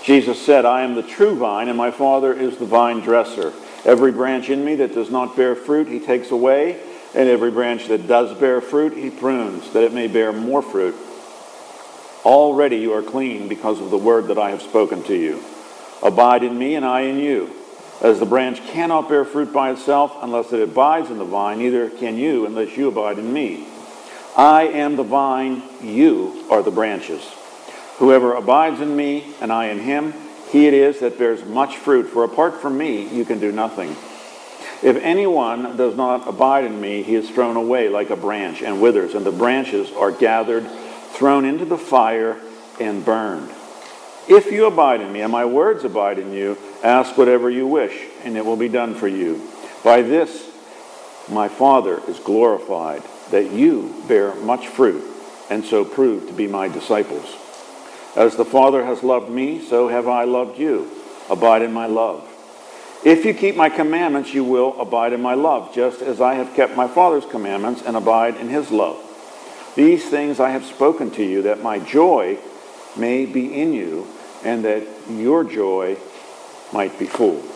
Jesus said, I am the true vine, and my Father is the vine dresser. Every branch in me that does not bear fruit, he takes away, and every branch that does bear fruit, he prunes, that it may bear more fruit. Already you are clean because of the word that I have spoken to you. Abide in me, and I in you. As the branch cannot bear fruit by itself unless it abides in the vine, neither can you unless you abide in me. I am the vine, you are the branches. Whoever abides in me, and I in him, he it is that bears much fruit, for apart from me you can do nothing. If anyone does not abide in me, he is thrown away like a branch and withers, and the branches are gathered, thrown into the fire, and burned. If you abide in me, and my words abide in you, ask whatever you wish, and it will be done for you. By this my Father is glorified, that you bear much fruit, and so prove to be my disciples. As the Father has loved me, so have I loved you. Abide in my love. If you keep my commandments, you will abide in my love, just as I have kept my Father's commandments and abide in his love. These things I have spoken to you, that my joy may be in you, and that your joy might be full.